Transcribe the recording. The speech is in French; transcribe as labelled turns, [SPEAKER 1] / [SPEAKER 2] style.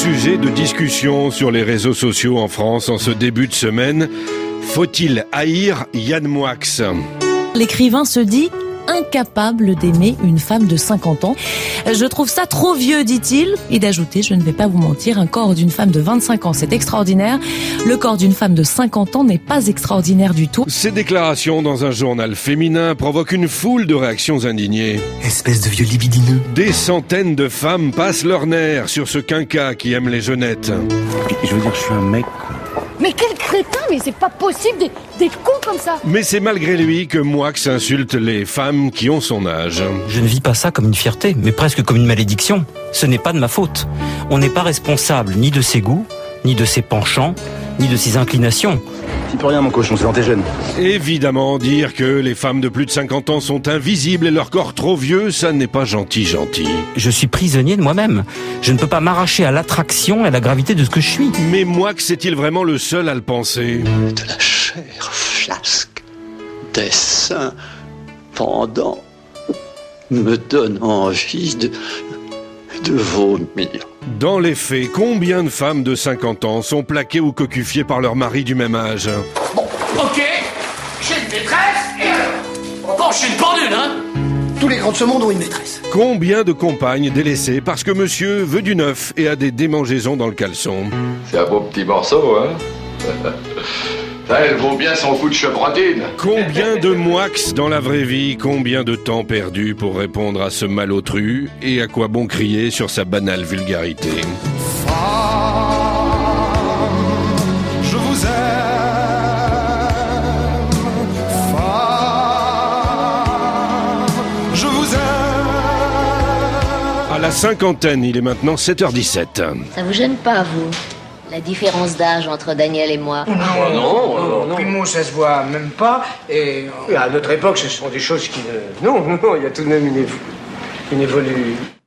[SPEAKER 1] sujet de discussion sur les réseaux sociaux en France en ce début de semaine. Faut-il haïr Yann Moix ?
[SPEAKER 2] L'écrivain se dit incapable d'aimer une femme de 50 ans. Je trouve ça trop vieux, dit-il. Et d'ajouter, je ne vais pas vous mentir, un corps d'une femme de 25 ans, c'est extraordinaire. Le corps d'une femme de 50 ans n'est pas extraordinaire du tout.
[SPEAKER 1] Ces déclarations dans un journal féminin provoquent une foule de réactions indignées.
[SPEAKER 3] Espèce de vieux libidineux.
[SPEAKER 1] Des centaines de femmes passent leur nerf sur ce quinquas qui aime les jeunettes.
[SPEAKER 4] Je veux dire, je suis un mec, quoi.
[SPEAKER 5] Mais quel crétin, mais c'est pas possible d'être con comme ça.
[SPEAKER 1] Mais c'est malgré lui que Moix insulte les femmes qui ont son âge.
[SPEAKER 6] Je ne vis pas ça comme une fierté, mais presque comme une malédiction. Ce n'est pas de ma faute. On n'est pas responsable ni de ses goûts, ni de ses penchants, ni de ses inclinations.
[SPEAKER 4] Tu peux rien, mon cochon, c'est dans tes gènes.
[SPEAKER 1] Évidemment, dire que les femmes de plus de 50 ans sont invisibles et leur corps trop vieux, ça n'est pas gentil.
[SPEAKER 6] Je suis prisonnier de moi-même. Je ne peux pas m'arracher à l'attraction et à la gravité de ce que je suis.
[SPEAKER 1] Mais Moix est-il vraiment le seul à le penser ?
[SPEAKER 7] De la chair flasque, des seins pendants, me donne envie de vomir.
[SPEAKER 1] Dans les faits, combien de femmes de 50 ans sont plaquées ou cocufiées par leur mari du même âge ?
[SPEAKER 8] Bon, ok, j'ai une maîtresse, et alors ? Bon, je suis une pendule, hein ?
[SPEAKER 3] Tous les grands de ce monde ont une maîtresse.
[SPEAKER 1] Combien de compagnes délaissées parce que monsieur veut du neuf et a des démangeaisons dans le caleçon ?
[SPEAKER 9] C'est un beau petit morceau, hein. Ça, elle vaut bien son coup de chevrotine.
[SPEAKER 1] Combien de Moix dans la vraie vie ? Combien de temps perdu pour répondre à ce malotru ? Et à quoi bon crier sur sa banale vulgarité ?
[SPEAKER 10] Je vous aime, je vous aime.
[SPEAKER 1] À la cinquantaine, il est maintenant 7h17.
[SPEAKER 11] Ça vous gêne pas, vous, la différence d'âge entre Daniel et moi?
[SPEAKER 12] Non. Primo, ça se voit même pas. Et à notre époque, ce sont des choses qui ne... Non, il y a tout de même une évolution.